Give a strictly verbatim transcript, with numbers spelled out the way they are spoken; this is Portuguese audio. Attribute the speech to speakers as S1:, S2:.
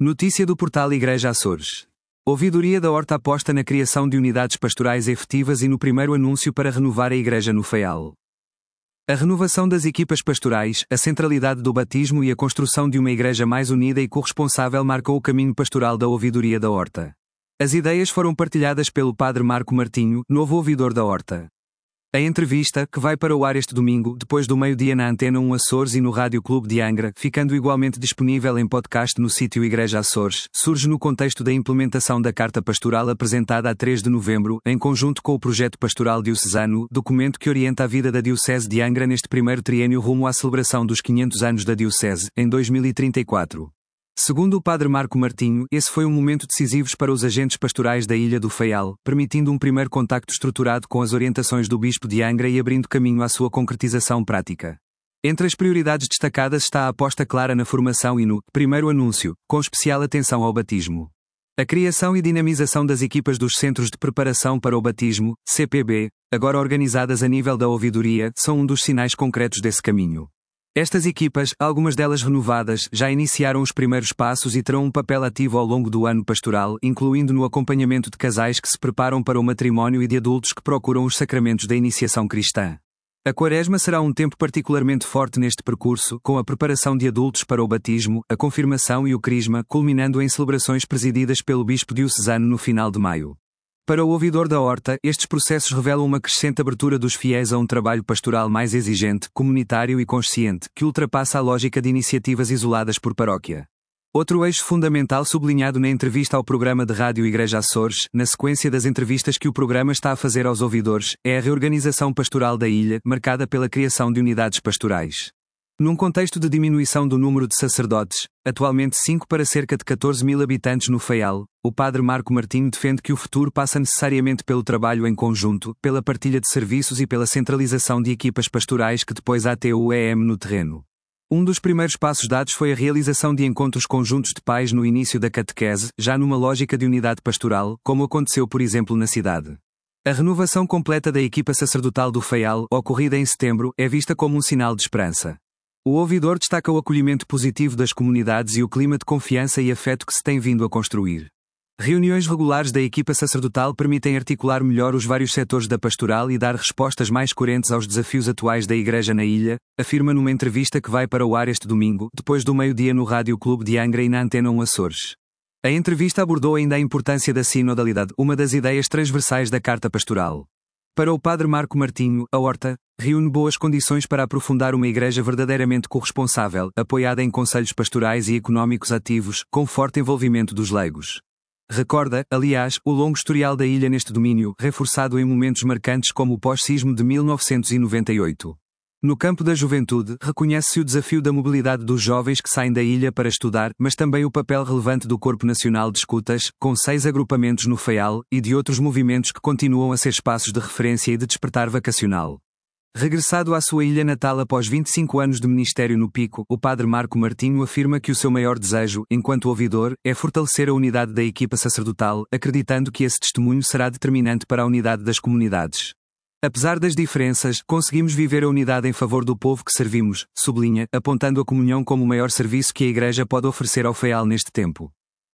S1: Notícia do portal Igreja Açores. Ouvidoria da Horta aposta na criação de unidades pastorais efetivas e no primeiro anúncio para renovar a Igreja no Faial. A renovação das equipas pastorais, a centralidade do batismo e a construção de uma igreja mais unida e corresponsável marcou o caminho pastoral da Ouvidoria da Horta. As ideias foram partilhadas pelo padre Marco Martinho, novo ouvidor da Horta. A entrevista, que vai para o ar este domingo, depois do meio-dia na Antena um Açores e no Rádio Clube de Angra, ficando igualmente disponível em podcast no sítio Igreja Açores, surge no contexto da implementação da Carta Pastoral apresentada a três de novembro, em conjunto com o Projeto Pastoral Diocesano, documento que orienta a vida da Diocese de Angra neste primeiro triênio rumo à celebração dos quinhentos anos da Diocese, em dois mil e trinta e quatro. Segundo o padre Marco Martinho, esse foi um momento decisivo para os agentes pastorais da Ilha do Faial, permitindo um primeiro contacto estruturado com as orientações do Bispo de Angra e abrindo caminho à sua concretização prática. Entre as prioridades destacadas está a aposta clara na formação e no primeiro anúncio, com especial atenção ao batismo. A criação e dinamização das equipas dos Centros de Preparação para o Batismo, C P B, agora organizadas a nível da ouvidoria, são um dos sinais concretos desse caminho. Estas equipas, algumas delas renovadas, já iniciaram os primeiros passos e terão um papel ativo ao longo do ano pastoral, incluindo no acompanhamento de casais que se preparam para o matrimónio e de adultos que procuram os sacramentos da iniciação cristã. A Quaresma será um tempo particularmente forte neste percurso, com a preparação de adultos para o batismo, a confirmação e o crisma, culminando em celebrações presididas pelo Bispo Diocesano no final de maio. Para o ouvidor da Horta, estes processos revelam uma crescente abertura dos fiéis a um trabalho pastoral mais exigente, comunitário e consciente, que ultrapassa a lógica de iniciativas isoladas por paróquia. Outro eixo fundamental sublinhado na entrevista ao programa de rádio Igreja Açores, na sequência das entrevistas que o programa está a fazer aos ouvidores, é a reorganização pastoral da ilha, marcada pela criação de unidades pastorais. Num contexto de diminuição do número de sacerdotes, atualmente cinco para cerca de catorze mil habitantes no Faial, o padre Marco Martinho defende que o futuro passa necessariamente pelo trabalho em conjunto, pela partilha de serviços e pela centralização de equipas pastorais que depois atuem no terreno. Um dos primeiros passos dados foi a realização de encontros conjuntos de pais no início da catequese, já numa lógica de unidade pastoral, como aconteceu por exemplo na cidade. A renovação completa da equipa sacerdotal do Faial, ocorrida em setembro, é vista como um sinal de esperança. O ouvidor destaca o acolhimento positivo das comunidades e o clima de confiança e afeto que se tem vindo a construir. Reuniões regulares da equipa sacerdotal permitem articular melhor os vários setores da pastoral e dar respostas mais coerentes aos desafios atuais da Igreja na ilha, afirma numa entrevista que vai para o ar este domingo, depois do meio-dia no Rádio Clube de Angra e na Antena um Açores. A entrevista abordou ainda a importância da sinodalidade, uma das ideias transversais da Carta Pastoral. Para o padre Marco Martinho, a Horta reúne boas condições para aprofundar uma igreja verdadeiramente corresponsável, apoiada em conselhos pastorais e económicos ativos, com forte envolvimento dos leigos. Recorda, aliás, o longo historial da ilha neste domínio, reforçado em momentos marcantes como o pós-sismo de mil novecentos e noventa e oito. No campo da juventude, reconhece-se o desafio da mobilidade dos jovens que saem da ilha para estudar, mas também o papel relevante do Corpo Nacional de Escutas, com seis agrupamentos no Faial, e de outros movimentos que continuam a ser espaços de referência e de despertar vacacional. Regressado à sua ilha natal após vinte e cinco anos de ministério no Pico, o padre Marco Martinho afirma que o seu maior desejo, enquanto ouvidor, é fortalecer a unidade da equipa sacerdotal, acreditando que esse testemunho será determinante para a unidade das comunidades. Apesar das diferenças, conseguimos viver a unidade em favor do povo que servimos, sublinha, apontando a comunhão como o maior serviço que a Igreja pode oferecer ao Faial neste tempo.